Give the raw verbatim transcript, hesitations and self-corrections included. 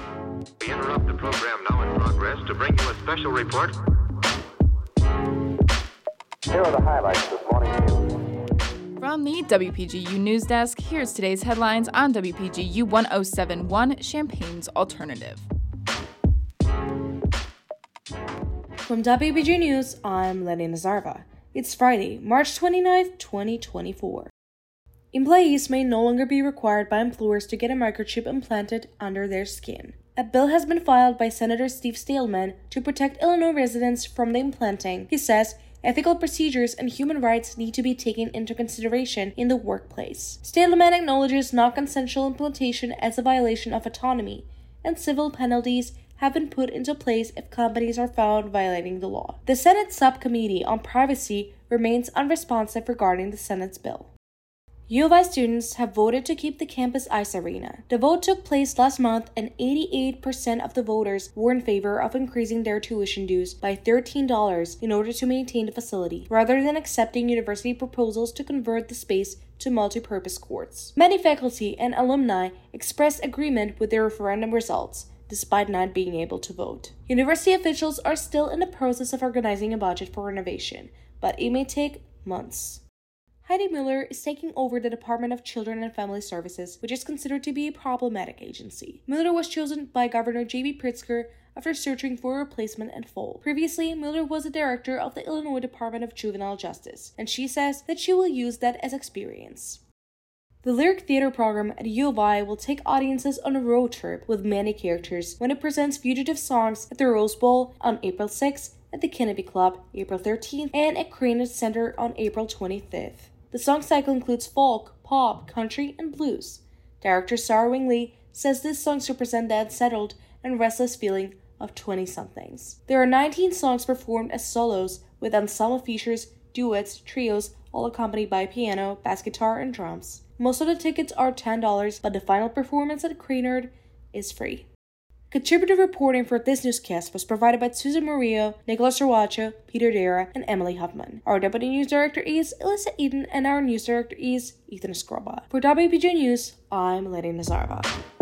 We interrupt the program now in progress to bring you a special report. Here are the highlights this morning's news. From the W P G U News Desk, here's today's headlines on W P G U one oh seven point one, Champaign's Alternative. From W P G News, I'm Lenny Nazarva. It's Friday, March twenty-ninth, twenty twenty-four. Employees may no longer be required by employers to get a microchip implanted under their skin. A bill has been filed by Senator Steve Staleman to protect Illinois residents from the implanting. He says ethical procedures and human rights need to be taken into consideration in the workplace. Staleman acknowledges non-consensual implantation as a violation of autonomy, and civil penalties have been put into place if companies are found violating the law. The Senate Subcommittee on Privacy remains unresponsive regarding the Senate's bill. U of I students have voted to keep the campus ice arena. The vote took place last month and eighty-eight percent of the voters were in favor of increasing their tuition dues by thirteen dollars in order to maintain the facility, rather than accepting university proposals to convert the space to multi-purpose courts. Many faculty and alumni expressed agreement with the referendum results, despite not being able to vote. University officials are still in the process of organizing a budget for renovation, but it may take months. Heidi Miller is taking over the Department of Children and Family Services, which is considered to be a problematic agency. Miller was chosen by Governor J B Pritzker after searching for a replacement in fall. Previously, Miller was a director of the Illinois Department of Juvenile Justice, and she says that she will use that as experience. The Lyric Theater program at U of I will take audiences on a road trip with many characters when it presents fugitive songs at the Rose Bowl on April sixth, at the Kennedy Club April thirteenth, and at Cranet Center on April twenty-fifth. The song cycle includes folk, pop, country, and blues. Director Sarah Wingley says these songs represent the unsettled and restless feeling of twenty-somethings. There are nineteen songs performed as solos, with ensemble features, duets, trios, all accompanied by piano, bass guitar, and drums. Most of the tickets are ten dollars, but the final performance at Cranard is free. Contributor reporting for this newscast was provided by Susan Murillo, Nicholas Rawacho, Peter Dara, and Emily Huffman. Our deputy news director is Elissa Eden, and our news director is Ethan Skroba. For W P G News, I'm Lenny Nazarva.